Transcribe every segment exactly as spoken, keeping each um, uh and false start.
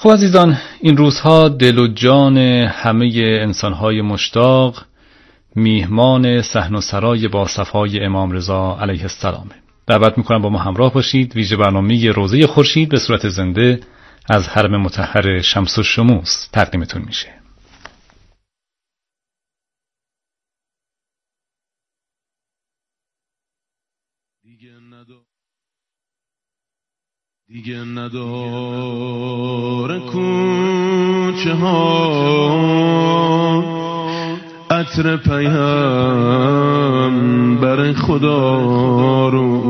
خب عزیزان، این روزها دل و جان همه انسانهای مشتاق میهمان صحن و سرای با صفای امام رضا علیه السلام. دعوت میکنم با ما همراه باشید. ویژه برنامه روزه خورشید به صورت زنده از حرم مطهر شمس الشموس تقدیمتون میشه. دیگه نداره کوچه ها عطر پیغمبر خدا رو،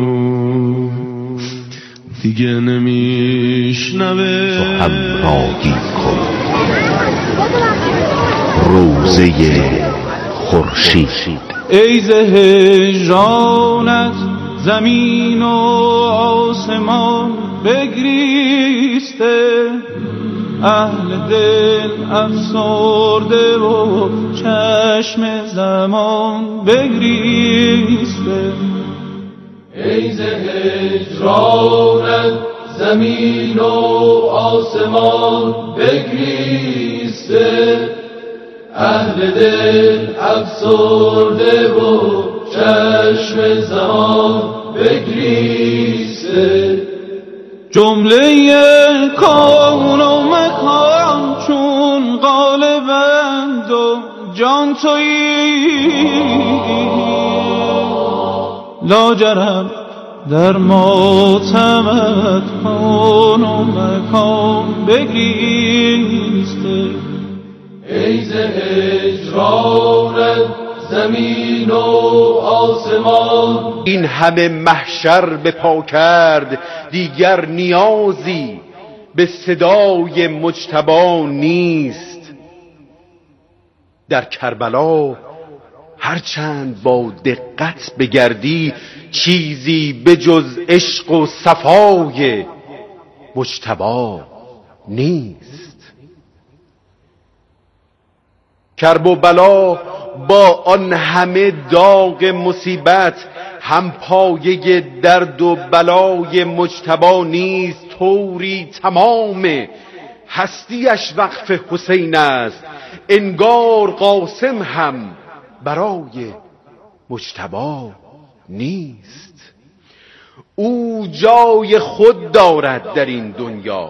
دیگه نمیشنوه. تو همراهی کن روزه خورشید. ای ز هجرانت زمین و آسمان بگریسته، اهل دل افسرده و چشم زمان بگریسته. ای ز هجرانت زمین و آسمان بگریسته، اهل دل افسرده و چشم زمان بگریسته. جمله کون و مکان چون غالبند و جان تویی، لاجرم در ماتمت کون و مکان بگریسته. ای ز هجرانت زمین و آسمان این همه محشر به پا کرد، دیگر نیازی به صدای مجتبی نیست. در کربلا هرچند با دقت بگردی، چیزی به جز عشق و صفای مجتبی نیست. کرب و بلا با آن همه داغ مصیبت، هم پایه درد و بلای مجتبی نیست. طوری تمام هستیش وقف حسین است، انگار قاسم هم برای مجتبی نیست. او جای خود دارد در این دنیا،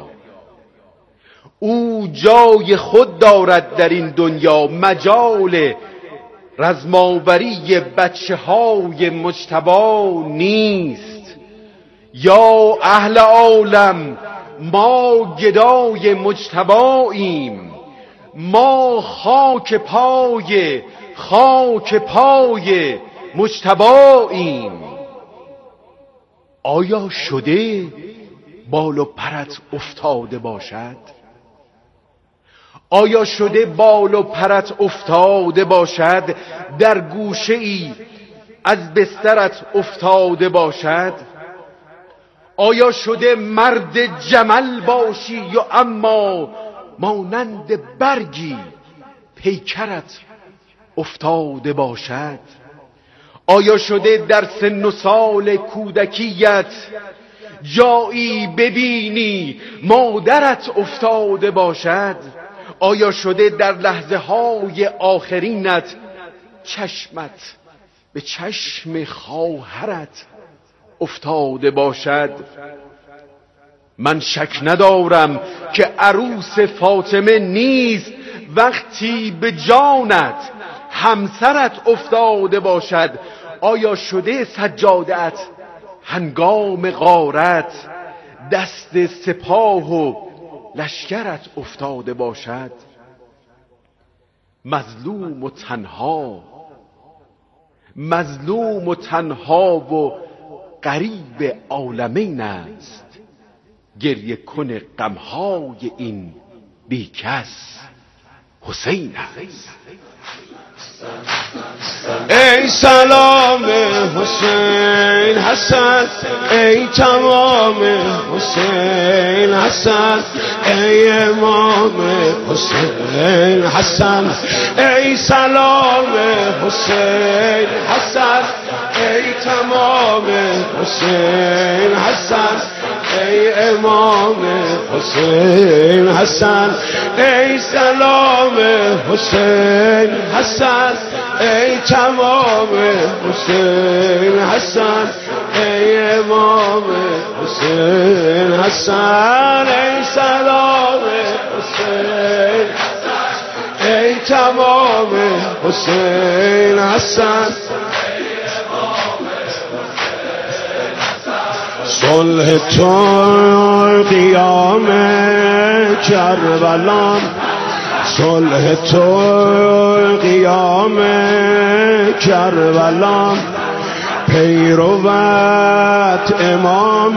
او جای خود دارد در این دنیا، مجال رزماوری بچه های مجتبی نیست. یا اهل عالم ما گدای مجتباییم، ما خاک پای خاک پای مجتباییم. آیا شده بال و پرت افتاده باشد؟ آیا شده بال و پرت افتاده باشد؟ در گوشه ای از بسترت افتاده باشد؟ آیا شده مرد جمل باشی یا اما مانند برگی پیکرت افتاده باشد؟ آیا شده در سن و سال کودکیت جایی ببینی مادرت افتاده باشد؟ آیا شده در لحظه های آخرینت چشمت به چشم خواهرت افتاده باشد؟ من شک ندارم که عروس فاطمه نیست وقتی به جانت همسرت افتاده باشد. آیا شده سجاده‌ات هنگام غارت دست سپاه و لشکرت افتاده باشد؟ مظلوم و تنها مظلوم و تنها و غریب عالمین است، گریه کن غمهای این بیکس حسین است. ای سلام حسین حسن، ای تمام حسین حسن، ای امام حسین حسن، ای سلام حسین حسن، ای تمام حسین حسن، ای امام حسین حسن ای سلام حسین حسن ای تمام حسین حسن ای امام حسین حسن ای سلام حسین ای تمام حسین حسن صلح تو قیام کربلا صلح تو قیام کربلا پیروت امام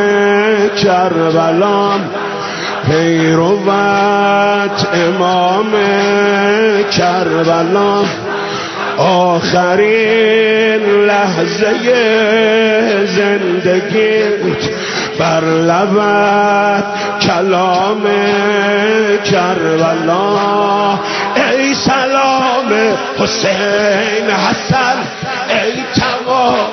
کربلا پیروت امام کربلا آخرین لحظه زندگیت بر لبت کلام کربلا ای سلام حسین حسن ای تمام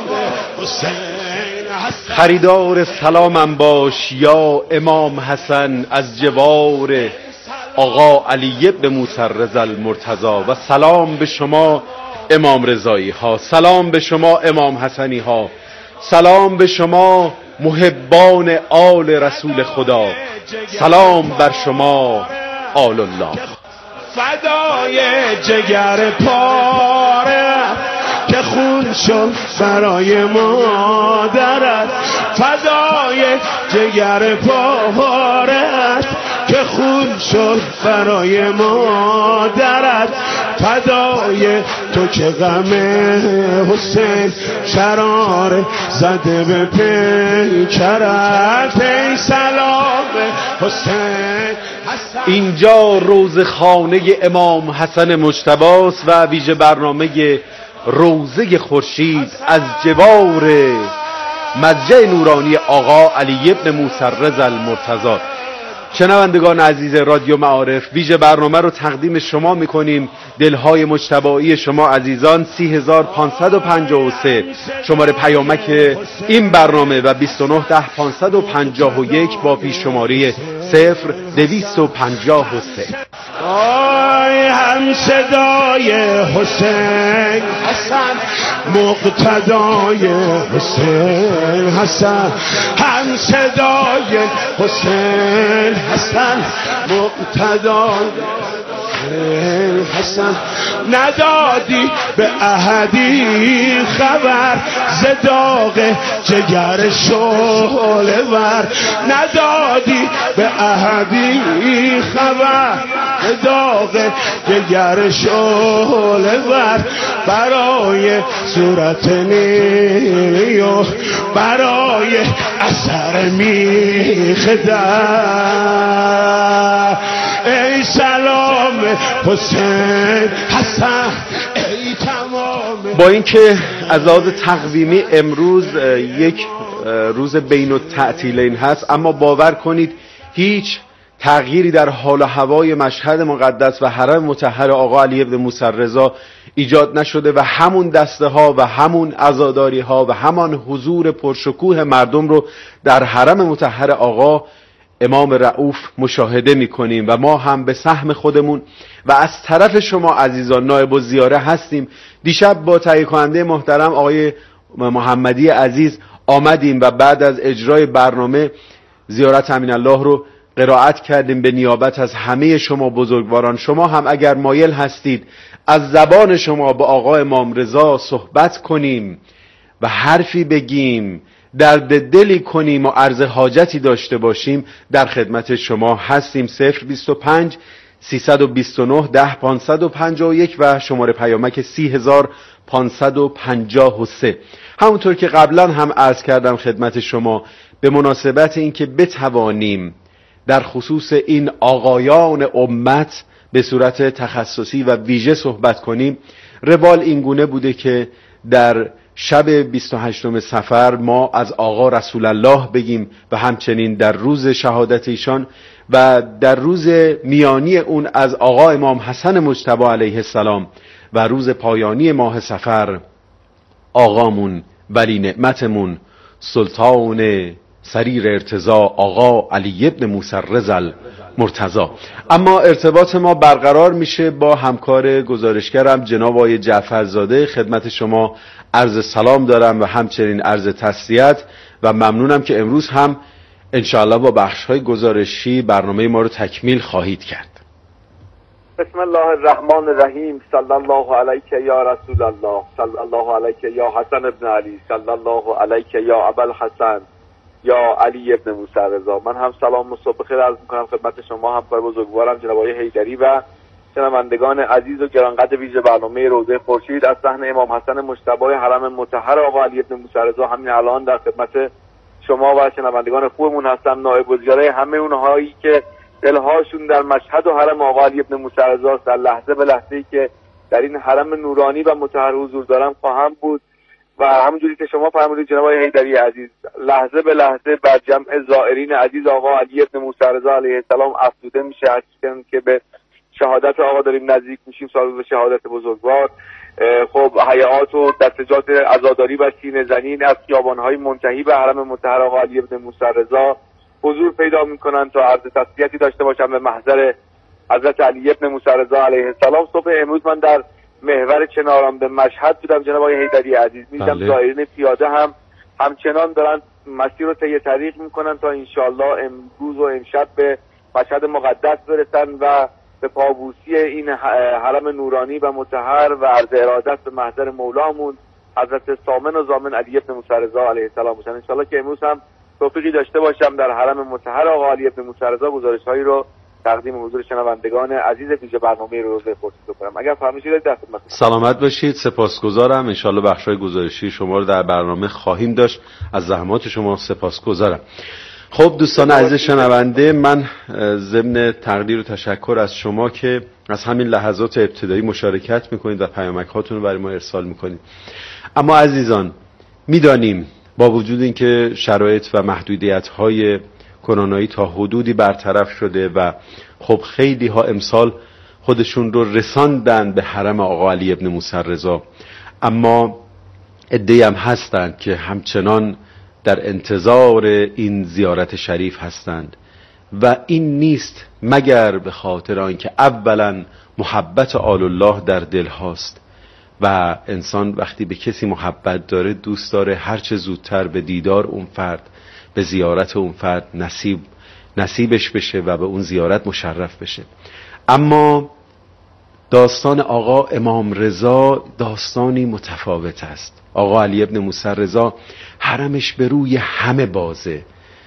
حسین حسن خریدار سلامم باش یا امام حسن از جوار آقا علی بن موسی رضا المرتضی و سلام به شما امام رضایی ها، سلام به شما امام حسنی ها، سلام به شما محبان آل رسول خدا، سلام بر شما آل الله. فدای جگر پاره که خون شد برای مادرت فدای جگر پاره که خون شد برای مادرت فدای تو که غم حسین شرار زده به پیکرت ای سلام حسین حسن. اینجا روزخانه امام حسن مجتبی است و ویژه برنامه روزه خورشید از جوار مضجع نورانی آقا علی بن موسی رضا المرتضی. شنوندگان عزیز رادیو معارف، ویژه برنامه رو تقدیم شما میکنیم. دلهای مجتبایی شما عزیزان سی هزار پانصد و پنجاه و سه شماره پیامک این برنامه و بیست و نه ده پانصد و پنجاه و یک با پیش شماره صفر دویست و پنجاه و سه. آی هم صدای حسین حسن مقتدای حسین حسن هم صدای حسین حسن مقتدای حسین حسن ندادی به احدی خبر ز داغ جگر شعله ور ندادی به احدی خبر ز داغ جگر شعله ور برای صورت نیلی و برای اثر میخ در ای سلام حسین حسن ای تمام. با اینکه از لحاظ تقویمی امروز یک روز بین التعطیلین هست، اما باور کنید هیچ تغییری در حال و هوای مشهد مقدس و حرم مطهر آقا علی بن موسی رضا ایجاد نشده و همون دسته ها و همون عزاداری ها و همان حضور پرشکوه مردم رو در حرم مطهر آقا امام رؤوف مشاهده میکنیم و ما هم به سهم خودمون و از طرف شما عزیزان نایب الزیاره هستیم. دیشب با تهیه کننده محترم آقای محمدی عزیز آمدیم و بعد از اجرای برنامه زیارت امین الله رو قرائت کردیم به نیابت از همه شما بزرگواران. شما هم اگر مایل هستید از زبان شما با آقا امام رضا صحبت کنیم و حرفی بگیم، درد دلی کنیم و عرض حاجتی داشته باشیم، در خدمت شما هستیم. صفر بیست و پنج سیصد و بیست و نه ده پانصد و پنجاه و یک و شماره پیامک سی هزار پانصد و پنجاه و سه. همونطور که قبلا هم عرض کردم خدمت شما، به مناسبت اینکه بتوانیم در خصوص این آقایان امت به صورت تخصصی و ویژه صحبت کنیم، روال اینگونه بوده که در شب بیست و هشتم صفر ما از آقا رسول الله بگیم و همچنین در روز شهادت ایشان و در روز میانی اون از آقا امام حسن مجتبی علیه السلام و روز پایانی ماه صفر آقامون ولی نعمتمون سلطان سریر ارتضا آقا علی ابن موسی رضا مرتضی. اما ارتباط ما برقرار میشه با همکار گزارشگرم جناب آقای جعفرزاده. خدمت شما عرض سلام دارم و همچنین عرض تسلیت و ممنونم که امروز هم انشاءالله با بخش‌های گزارشی برنامه ما رو تکمیل خواهید کرد. بسم الله الرحمن الرحیم. صلی الله علیک یا رسول الله، صلی الله علیک یا حسن ابن علی، صلی الله علیک یا ابوالحسن یا علی ابن موسی رضا. من هم سلام و صبح خیر عرض میکنم خدمت شما همکار بزرگوارم جناب آقای حیدری و شنوندگان عزیز و گرانقدر ویژه برنامه روضه خورشید از صحن امام حسن مجتبی حرم مطهر آقا علی ابن موسی رضا. همین الان در خدمت شما و شنوندگان خوبمون هستم، نایب الجلال همه اونهایی که دلهاشون در مشهد و حرم آقا علی ابن موسی رضا در لحظه به لحظه‌ای که در این حرم نورانی و مطهر حضور دارم خواهم بود و همونجوری که شما فرمودید جناب آقای حیدری عزیز، لحظه به لحظه بر جمع زائرین عزیز آقا علی ابن موسی رضا علیه السلام افزوده میشه. هرچند که به شهادت آقا داریم نزدیک میشیم، سال به شهادت بزرگوار، خب حیات و دستجات عزاداری و سینه زنین از خیابان‌های منتهی به حرم مطهر آقا علی ابن موسی رضا حضور پیدا میکنن تا عرض تسلیتی داشته باشم به محضر حضرت علی ابن موسی رضا علیه السلام. صبح امروز من در محور چناران به مشهد بودم جناب آقای حیدری عزیز. می‌دیدم زائرین پیاده هم همچنان دارن مسیر رو طی طریق میکنن تا انشالله امروز و امشب به مشهد مقدس برسن و به پابوسی این حرم نورانی و مطهر و عرض ارادت به محضر مولامون حضرت سامن و ضامن علی ابن موسی رضا علیه السلام باشن. انشالله که امروز هم توفیقی داشته باشم در حرم مطهر آقا علی ابن موسی رضا گزارش‌هایی رو تقدیم حضور شنوندگان عزیز ویژه برنامه روزه خورشید کنم. اگر فرمایشید در خدمت. سلامت باشید، سپاسگزارم. انشالله بخش‌های گزارشی شما رو در برنامه خواهیم داشت. از زحمات شما سپاسگزارم. خب دوستان عزیز شنونده، من ضمن تقدیر و تشکر از شما که از همین لحظات ابتدایی مشارکت میکنید و پیامک هاتون رو برای ما ارسال میکنید. اما عزیزان میدانیم با وجود اینکه شرایط و محدودیت های کرونایی تا حدودی برطرف شده و خب خیلی ها امسال خودشون رو رساندن به حرم آقا علی ابن موسی رضا، اما عده‌ای هم هستند که همچنان در انتظار این زیارت شریف هستند و این نیست مگر به خاطر آنکه اولا محبت آل الله در دل هاست و انسان وقتی به کسی محبت داره دوست داره هرچه زودتر به دیدار اون فرد، به زیارت اون فرد نصیب نصیبش بشه و به اون زیارت مشرف بشه. اما داستان آقا امام رضا داستانی متفاوت است. آقا علی ابن موسی رضا حرمش به روی همه بازه،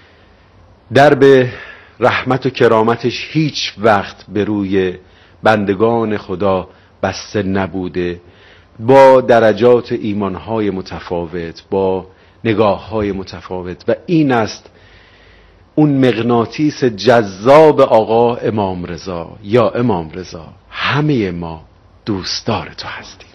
در به رحمت و کرامتش هیچ وقت به روی بندگان خدا بسته نبوده، با درجات ایمانهای متفاوت، با نگاههای متفاوت، و این است اون مغناطیس جذاب آقا امام رضا. یا امام رضا همه ما دوستدار تو هستیم.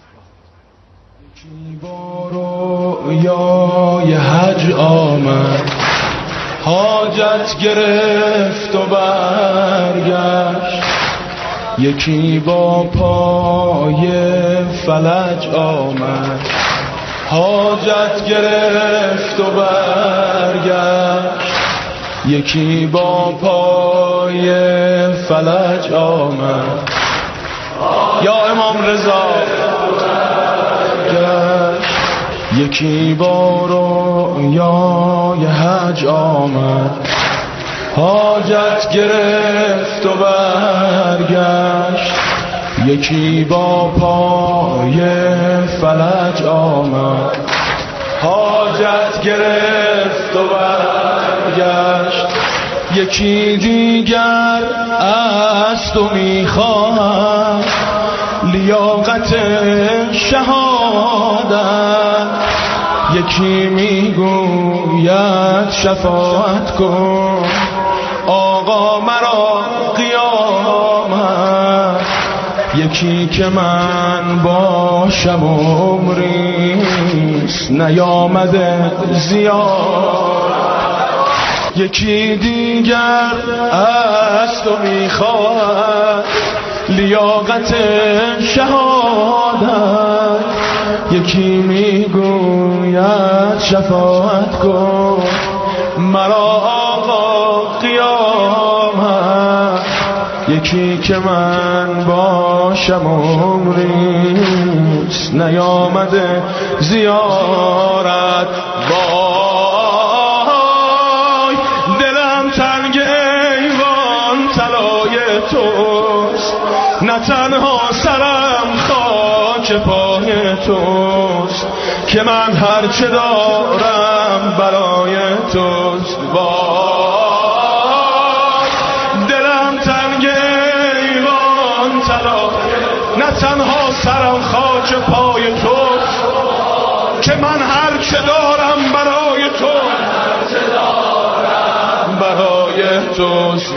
بارو یا یه حج آمد، حاجت گرفت و برگشت، یکی با پای فلج آمد، حاجت گرفت و برگشت، یکی با پای فلج آمد. یا امام رضا یکی با رویای حج آمد، حاجت گرفت و برگشت، یکی با پای فلج آمد، حاجت گرفت و برگشت. یکی دیگر از تو میخواهم لیاقت شهادت، یکی میگوید شفاعت کن آقا مرا قیامت، یکی که من باشم عمریست نیامده زیاد، یکی دیگر از تو میخواهد لیاقت شهادت، یکی میگوید شفاعت کن مرا آقا قیامت، یکی که من باشم عمریست نیامده زیارت. وای دلم تنگ ایوان طلای توست، نه تنها سرم خاک پای توست که من هرچه دارم برای توست. وای دلم تنگ ایوان طلا، نه تنها سرم خاک پای توست که من هرچه دارم برای توست، برای توست.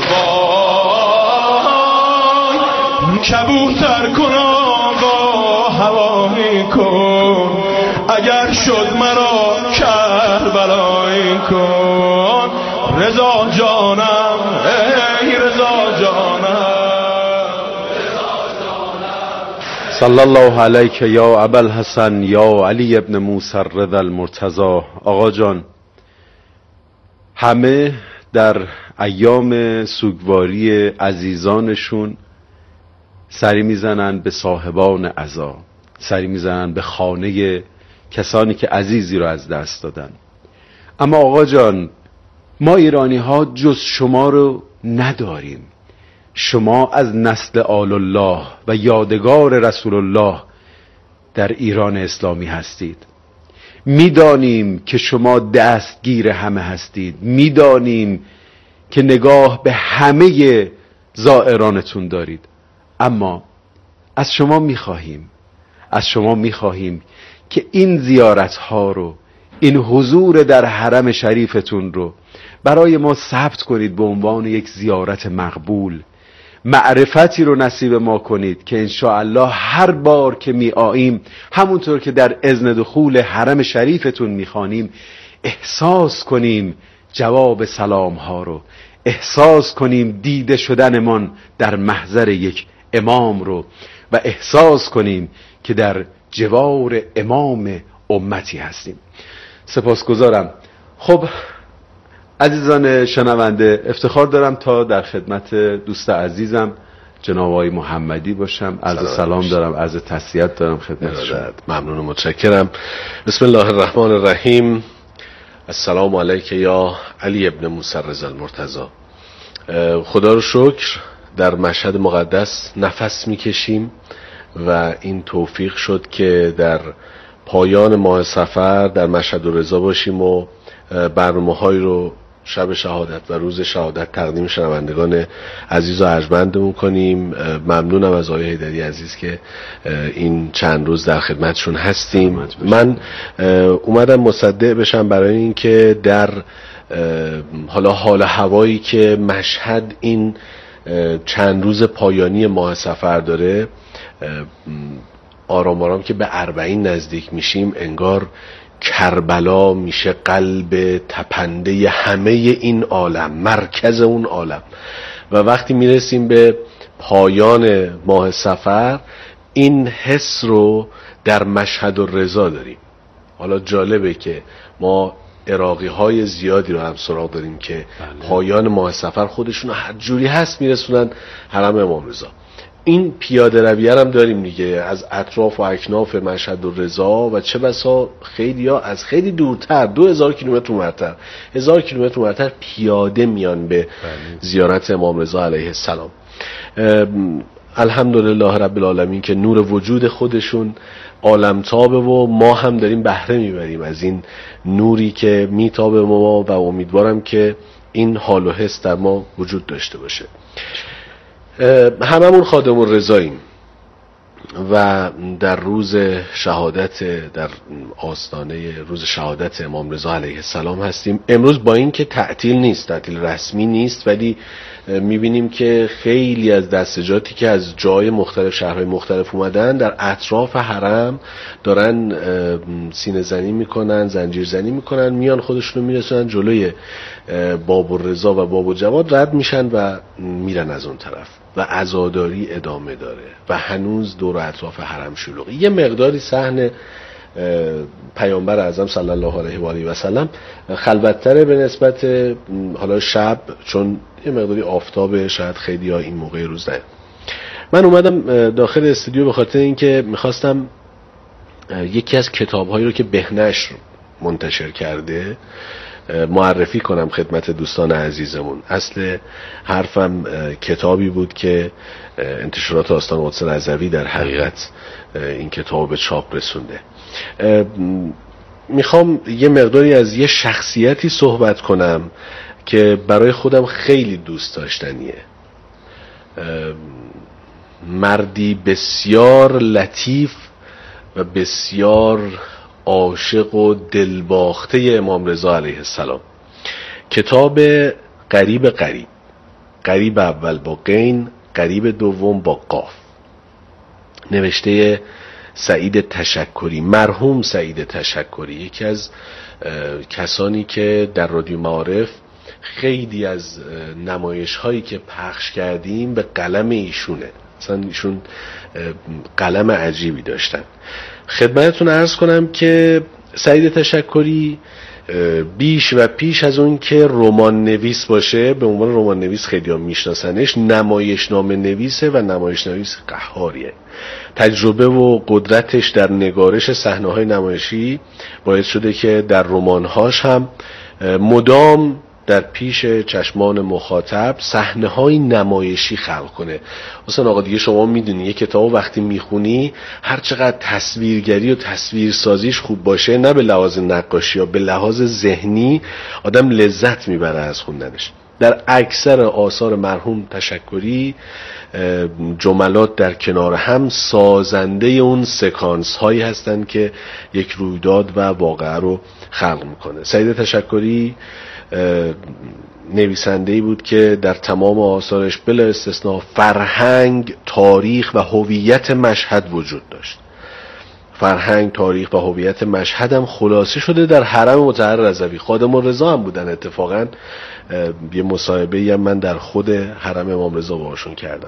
وای کبوتر کن آقا هوایی کن، اگر شد مرا کربلایی کن. رضا جانم ای رضا جانم، صلی الله علیک یا ابوالحسن یا علی ابن موسی الرضا المرتضی. آقا جان، همه در ایام سوگواری عزیزانشون سری میزنن به صاحبان عزا، سری میزنن به خانه کسانی که عزیزی رو از دست دادن. اما آقا جان، ما ایرانی ها جز شما رو نداریم. شما از نسل آل الله و یادگار رسول الله در ایران اسلامی هستید. میدانیم که شما دستگیر همه هستید، میدانیم که نگاه به همه زائرانتون دارید. اما از شما میخواهیم از شما میخواهیم که این زیارت ها رو، این حضور در حرم شریفتون رو برای ما ثبت کنید به عنوان یک زیارت مقبول. معرفتی رو نصیب ما کنید که انشاءالله هر بار که می آییم، همونطور که در اذن دخول حرم شریفتون میخوانیم، احساس کنیم جواب سلام ها رو، احساس کنیم دیده شدنمان در محضر یک امام رو، و احساس کنیم که در جوار امام امتی هستیم. سپاسگزارم. خب عزیزان شنونده، افتخار دارم تا در خدمت دوست عزیزم جناب آقای محمدی باشم. عرض سلام دارم، عرض تسلیت دارم خدمت شما. ممنون و متشکرم. بسم الله الرحمن الرحیم. السلام علیک یا علی ابن موسی الرضا المرتضی. خدا رو شکر در مشهد مقدس نفس میکشیم و این توفیق شد که در پایان ماه صفر در مشهد الرضا باشیم و برنامه‌هایی رو شب شهادت و روز شهادت تقدیم شنوندگان عزیز و ارجمندمون کنیم. ممنونم از آقای حیدری عزیز که این چند روز در خدمتشون هستیم. من اومدم مصدق بشم برای اینکه در حالا حال هوایی که مشهد این چند روز پایانی ماه صفر داره، آرام آرام که به اربعین نزدیک میشیم، انگار کربلا میشه قلب تپنده همه این عالم، مرکز اون عالم. و وقتی میرسیم به پایان ماه صفر، این حس رو در مشهد الرضا داریم. حالا جالبه که ما عراقی های زیادی رو هم سراغ داریم که بله. پایان ماه صفر خودشون هر جوری هست میرسونن حرم امام رضا. این پیاده رویه هم داریم دیگه، از اطراف و اکناف مشهد الرضا و چه بسا خیلی ها از خیلی دورتر، دو هزار کیلومتر اونورتر، هزار کیلومتر اونورتر پیاده میان به بله. زیارت امام رضا علیه السلام. الحمدلله رب العالمین که نور وجود خودشون عالمتابه و ما هم داریم بهره میبریم از این نوری که میتابه ما، و امیدوارم که این حال و حس در ما وجود داشته باشه. هممون خادم الرضاییم و در روز شهادت، در آستانه روز شهادت امام رضا علیه السلام هستیم. امروز با این که تعطیل نیست، تعطیل رسمی نیست، ولی میبینیم که خیلی از دستجاتی که از جای مختلف، شهرهای مختلف اومدن، در اطراف حرم دارن سینه زنی میکنن، زنجیر زنی میکنن، میان خودشونو میرسونن جلوی باب الرضا و باب الجواد، رد میشن و میرن از اون طرف و عزاداری ادامه داره و هنوز دور اطراف حرم شلوغی. یه مقداری صحنه پیامبر اعظم صلی الله علیه و آله و سلم خلوت‌تره به نسبت حالا شب، چون یه مقداری آفتاب شاید خیلی ها این موقع روز نه. من اومدم داخل استودیو به خاطر اینکه میخواستم یکی از کتاب‌هایی رو که بهنشر منتشر کرده معرفی کنم خدمت دوستان عزیزمون. اصل حرفم کتابی بود که انتشارات آستان قدس رضوی در حقیقت این کتاب به چاپ رسونده. میخوام یه مقداری از یه شخصیتی صحبت کنم که برای خودم خیلی دوست داشتنیه. مردی بسیار لطیف و بسیار عاشق و دلباخته امام رضا علیه السلام. کتاب قریب قریب، قریب اول با قین، قریب دوم با قاف، نوشته سعید تشکری، مرحوم سعید تشکری، یکی از کسانی که در رادیو معارف خیلی از نمایش هایی که پخش کردیم به قلم ایشونه. مثلا ایشون قلم عجیبی داشتن. خدمتتون عرض کنم که سعید تشکری بیش و پیش از اون که رمان نویس باشه، به عنوان رمان نویس خیلی ها میشناسنش، نمایشنامه نویسه و نمایش نویس قهاریه. تجربه و قدرتش در نگارش صحنه‌های نمایشی باعث شده که در رمان‌هاش هم مدام در پیش چشمان مخاطب صحنه‌های نمایشی خلق کنه. اصلا آقا دیگه شما میدونی یه کتاب وقتی میخونی هر چقدر تصویرگری و تصویرسازیش خوب باشه، نه به لحاظ نقاشی یا به لحاظ ذهنی، آدم لذت میبره از خوندنش. در اکثر آثار مرحوم تشکری جملات در کنار هم سازنده اون سکانس هایی هستن که یک رویداد و واقعه رو خلق میکنه. سعید تشکری نویسنده‌ای بود که در تمام آثارش بلا استثناء فرهنگ، تاریخ و هویت مشهد وجود داشت. فرهنگ، تاریخ و هویت مشهد هم خلاصه شده در حرم مطهر رضوی. خادم الرضا هم بودن. اتفاقا یه مصاحبه‌ای هم من در خود حرم امام رضا باهاشون کردم.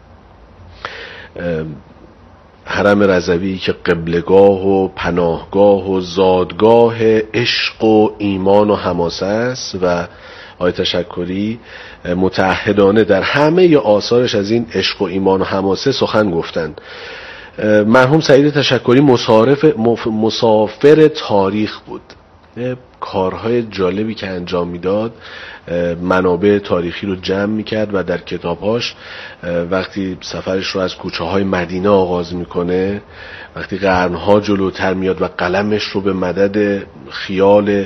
حرم رضوی که قبلگاه و پناهگاه و زادگاه عشق و ایمان و حماسه است و آقای تشکری متعهدانه در همه آثارش از این عشق و ایمان و حماسه سخن گفتند. مرحوم سعید تشکری مسافر تاریخ بود. کارهای جالبی که انجام میداد، منابع تاریخی رو جمع میکرد و در کتابهاش وقتی سفرش رو از کوچه های مدینه آغاز میکنه، وقتی قرنها جلوتر میاد و قلمش رو به مدد خیال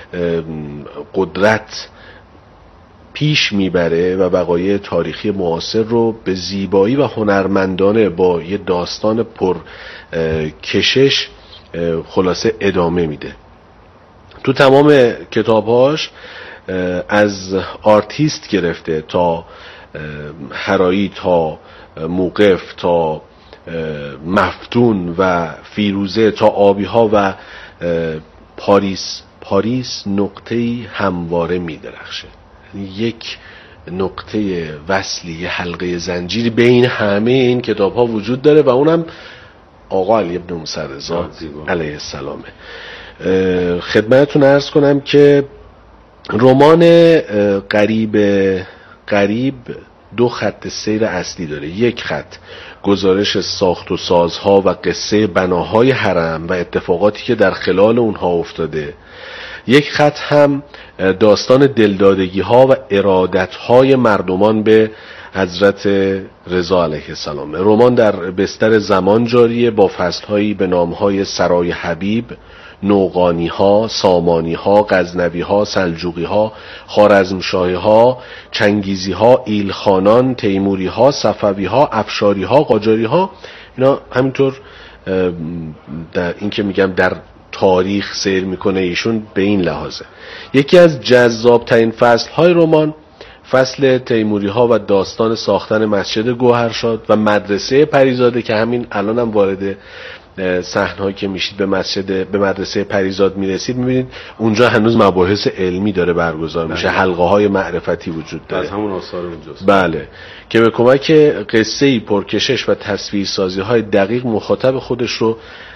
قدرت پیش میبره و وقایع تاریخی معاصر رو به زیبایی و هنرمندانه با یه داستان پر کشش خلاصه ادامه میده. تو تمام کتابهاش از آرتیست گرفته تا هرایی، تا موقف، تا مفتون و فیروزه، تا آبیها و پاریس پاریس نقطه‌ای همواره می‌درخشه. یک نقطه وصلی، یه حلقه زنجیری بین همه این کتاب‌ها وجود داره و اونم آقا علی ابن موسی رضا علیه السلامه. خدمتتون عرض کنم که رمان قریب قریب دو خط سیر اصلی داره. یک خط گزارش ساخت و سازها و قصه بناهای حرم و اتفاقاتی که در خلال اونها افتاده. یک خط هم داستان دلدادگی ها و ارادت های مردمان به حضرت رضا علیه السلام. رمان در بستر زمان جاریه با فصل هایی به نام های سرای حبیب، نوقانی ها، سامانی ها، غزنوی ها، سلجوقی ها، خوارزمشاهی ها، چنگیزی ها، ایلخانان، تیموری ها، صفوی ها، افشاری ها، قاجاری ها. اینا همینطور در این که میگم در تاریخ سیر میکنه ایشون به این لحاظه. یکی از جذاب ترین فصل های رمان فصل تیموری ها و داستان ساختن مسجد گوهرشاد و مدرسه پریزاده که همین الان هم وارد صحنه‌ای که میشید به مسجد به مدرسه پریزاد میرسید میبینید اونجا هنوز مباحث علمی داره برگزار میشه، حلقه های معرفتی وجود داره. از همون آثار اونجاست. بله، که به کمک قصه‌ای پرکشش و تصویرسازی های دقیق مخاطب خودش رو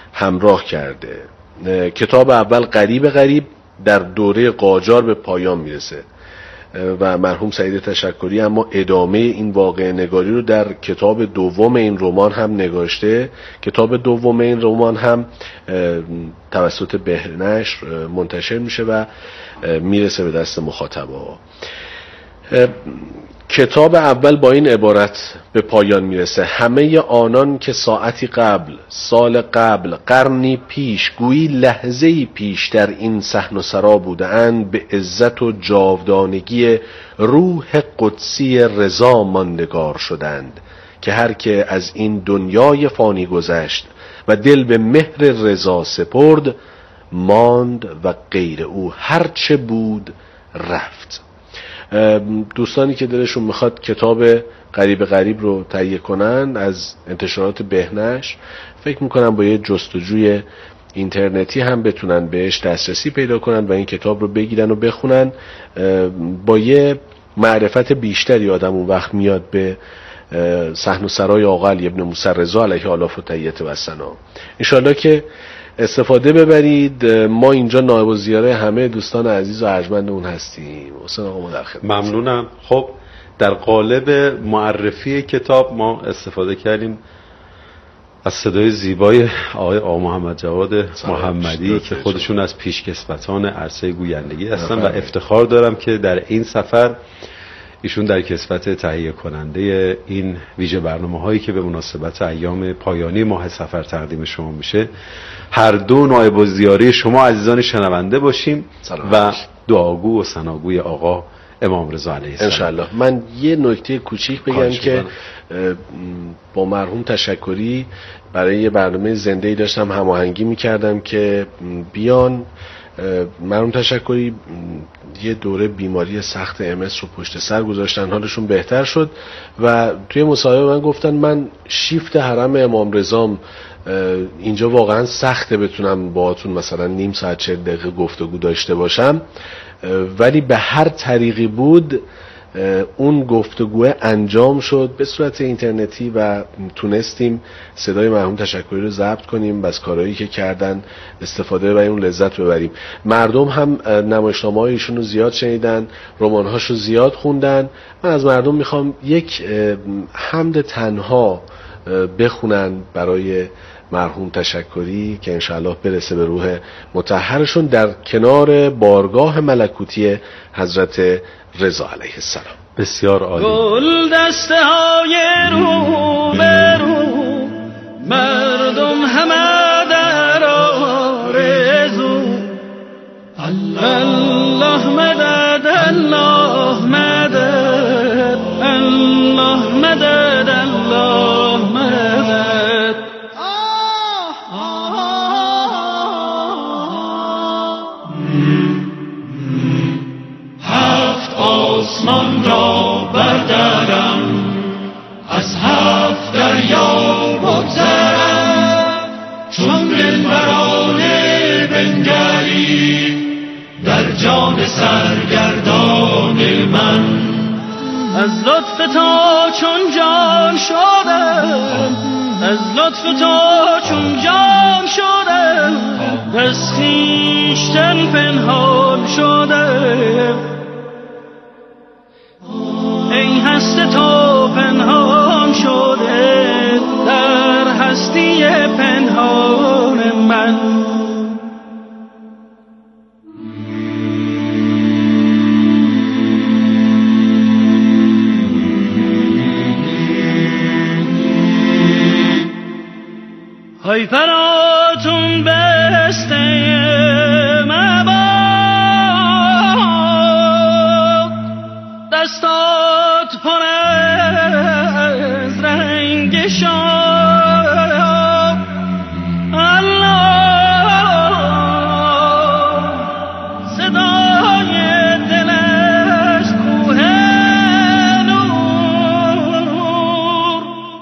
همراه کرده. کتاب اول غریب غریب در دوره قاجار به پایان میرسه و مرحوم سعید تشکری اما ادامه این واقعه نگاری رو در کتاب دوم این رمان هم نگاشته. کتاب دوم این رمان هم توسط بهنشر منتشر میشه و میرسه به دست مخاطبا. کتاب اول با این عبارت به پایان میرسه: همه آنان که ساعتی قبل، سال قبل، قرنی پیش، گویی لحظه‌ای پیش در این صحن و سرا بودند، به عزت و جاودانگی روح قدسی رضا ماندگار شدند، که هر که از این دنیای فانی گذشت و دل به مهر رضا سپرد، ماند و غیر او هر چه بود رفت. دوستانی که دلشون میخواد کتاب غریب غریب رو تهیه کنن از انتشارات بهنشر، فکر میکنم با یه جستجوی اینترنتی هم بتونن بهش دسترسی پیدا کنن و این کتاب رو بگیرن و بخونن. با یه معرفت بیشتری آدم اون وقت میاد به صحن و سرای آقا علی ابن موسی رضا علیه آلاف و تحیت و ثنا. انشالله که استفاده ببرید. ما اینجا نایب الزیاره همه دوستان عزیز و ارجمند اون هستیم. حسین آقا ما در خدمت. ممنونم. خب در قالب معرفی کتاب ما استفاده کردیم از صدای زیبای آقای آقا محمد جواد محمدی که خودشون از پیشکسوتان عرصه گویندگی هستن و افتخار دارم که در این سفر ایشون در کسوت تهیه کننده این ویژه برنامه هایی که به مناسبت ایام پایانی ماه سفر تقدیم شما میشه، هر دو نایب الزیاره شما عزیزان شنونده باشیم و دعاگو و ثناگوی آقا امام رضا علیه السلام انشالله. من یه نکته کوچیک بگم که با مرحوم تشکری برای یه برنامه زنده‌ای داشتم هماهنگی میکردم که بیان. مرحوم تشکری یه دوره بیماری سخت ام اس رو پشت سر گذاشتن، حالشون بهتر شد و توی مصاحبه من گفتن من شیفت حرم امام رضام اینجا واقعا سخته بتونم باهاتون مثلا نیم ساعت چهل دقیقه گفتگو داشته باشم، ولی به هر طریقی بود اون گفتگو انجام شد به صورت اینترنتی و تونستیم صدای مرحوم تشکری رو ضبط کنیم و از کارهایی که کردن استفاده و اون لذت ببریم. مردم هم نمایشنامه‌های ایشون رو زیاد شنیدن، رمان‌هاشو زیاد خوندن. من از مردم میخوام یک حمد تنها بخونن برای مرحوم تشکری که انشاءالله برسه به روح مطهرشون در کنار بارگاه ملکوتی حضرت رضا علیه السلام. بسیار عالی. گل دسته های رو به رو، مردم همه در آرزو، الله مدد الله مدد الله مدد الله مدد. هفت آسمان را بردارم، از هفت دریا بگذرم، چون دلبرانه بنگری در جان سرگردان من. از لطف تو چون جان شدم، از لطف تو چون جان شدم، از خویشتن پنهان شدم. ای هست تو پنهان شده در هستی پنهان من. های فراتون بسته مباد، دستات پر از رنگ شاد. الله صدای دلش کوه نور،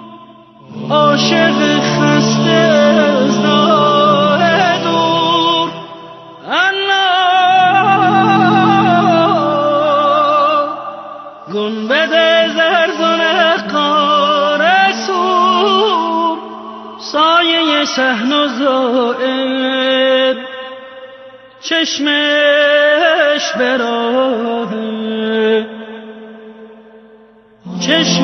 عاشق خسته از راه دور. صحن و زائد چشمش براهه چشمش